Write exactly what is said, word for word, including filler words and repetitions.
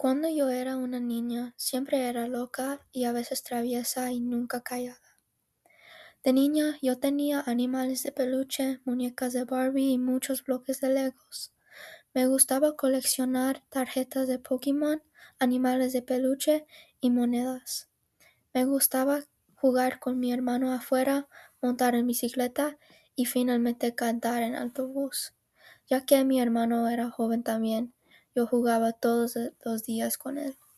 Cuando yo era una niña, siempre era loca y a veces traviesa y nunca callada. De niña, yo tenía animales de peluche, muñecas de Barbie y muchos bloques de Legos. Me gustaba coleccionar tarjetas de Pokémon, animales de peluche y monedas. Me gustaba jugar con mi hermano afuera, montar en bicicleta y finalmente cantar en autobús. Ya que mi hermano era joven también, yo jugaba todos los días con él.